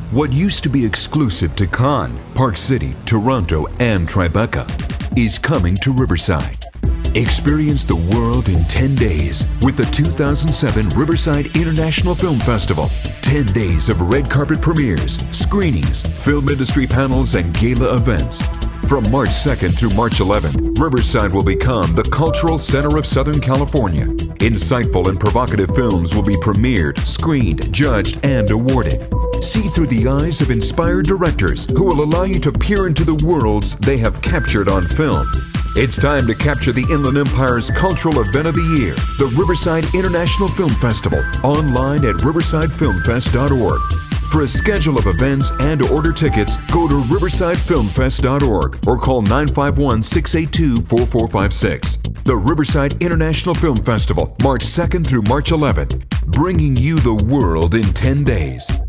What used to be exclusive to Cannes, Park City, Toronto, and Tribeca is coming to Riverside. Experience the world in 10 days with the 2007 Riverside International Film Festival. 10 days of red carpet premieres, screenings, film industry panels, and gala events. From March 2nd through March 11th, Riverside will become the cultural center of Southern California. Insightful and provocative films will be premiered, screened, judged, and awarded. See through the eyes of inspired directors who will allow you to peer into the worlds they have captured on film. It's time to capture the Inland Empire's cultural event of the year, the Riverside International Film Festival, online at riversidefilmfest.org. For a schedule of events and to order tickets, go to riversidefilmfest.org or call 951-682-4456. The Riverside International Film Festival, March 2nd through March 11th, bringing you the world in 10 days.